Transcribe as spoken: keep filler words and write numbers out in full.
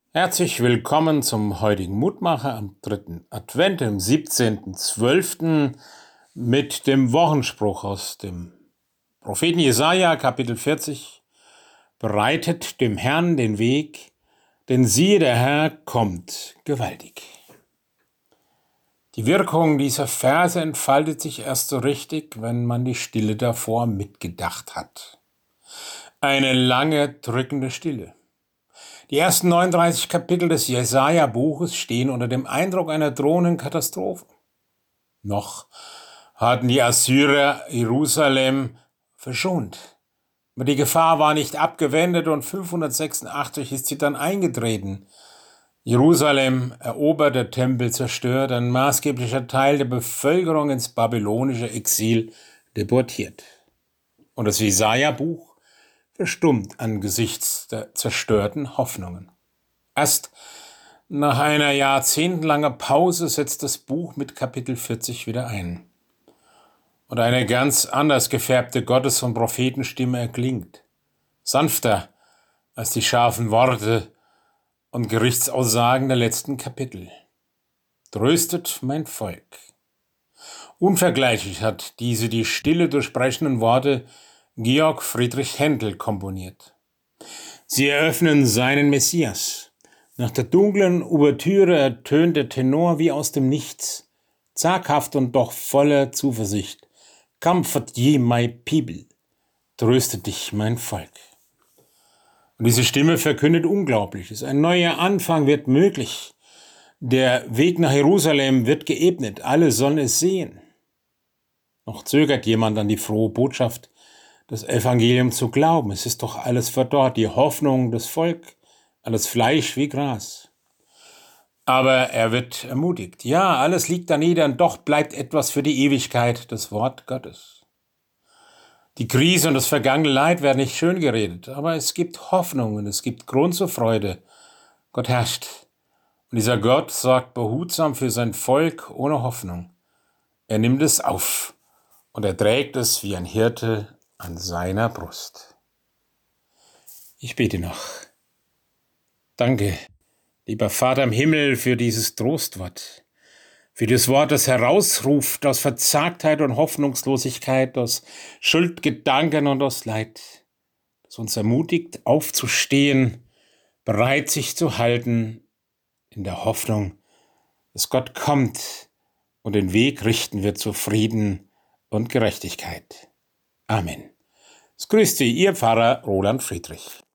Herzlich willkommen zum heutigen Mutmacher am dritten Advent, dem siebzehnten zwölften mit dem Wochenspruch aus dem Propheten Jesaja, Kapitel vierzig. Bereitet dem Herrn den Weg, denn siehe, der Herr kommt gewaltig. Die Wirkung dieser Verse entfaltet sich erst so richtig, wenn man die Stille davor mitgedacht hat. Eine lange, drückende Stille. Die ersten neununddreißig Kapitel des Jesaja-Buches stehen unter dem Eindruck einer drohenden Katastrophe. Noch hatten die Assyrer Jerusalem verschont. Aber die Gefahr war nicht abgewendet und fünfhundertsechsundachtzig ist sie dann eingetreten. Jerusalem erobert, der Tempel zerstört, ein maßgeblicher Teil der Bevölkerung ins babylonische Exil deportiert. Und das Jesaja-Buch verstummt angesichts der zerstörten Hoffnungen. Erst nach einer jahrzehntelangen Pause setzt das Buch mit Kapitel vierzig wieder ein. Und eine ganz anders gefärbte Gottes- und Prophetenstimme erklingt. Sanfter als die scharfen Worte und Gerichtsaussagen der letzten Kapitel. Tröstet mein Volk. Unvergleichlich hat diese die Stille durchbrechenden Worte Georg Friedrich Händel komponiert. Sie eröffnen seinen Messias. Nach der dunklen Ouvertüre ertönt der Tenor wie aus dem Nichts, zaghaft und doch voller Zuversicht. Comfort ye my people, tröste dich mein Volk. Und diese Stimme verkündet Unglaubliches. Ein neuer Anfang wird möglich. Der Weg nach Jerusalem wird geebnet. Alle sollen es sehen. Noch zögert jemand an die frohe Botschaft, das Evangelium zu glauben. Es ist doch alles verdorrt, die Hoffnung des Volk, alles Fleisch wie Gras. Aber er wird ermutigt. Ja, alles liegt da nieder und doch bleibt etwas für die Ewigkeit, das Wort Gottes. Die Krise und das vergangene Leid werden nicht schön geredet, aber es gibt Hoffnung und es gibt Grund zur Freude. Gott herrscht. Und dieser Gott sorgt behutsam für sein Volk ohne Hoffnung. Er nimmt es auf und er trägt es wie ein Hirte an seiner Brust. Ich bete noch. Danke, lieber Vater im Himmel, für dieses Trostwort, für das Wort, das herausruft aus Verzagtheit und Hoffnungslosigkeit, aus Schuldgedanken und aus Leid, das uns ermutigt, aufzustehen, bereit sich zu halten, in der Hoffnung, dass Gott kommt und den Weg richten wird zu Frieden und Gerechtigkeit. Amen. Es grüßt Sie, Ihr Pfarrer Roland Friedrich.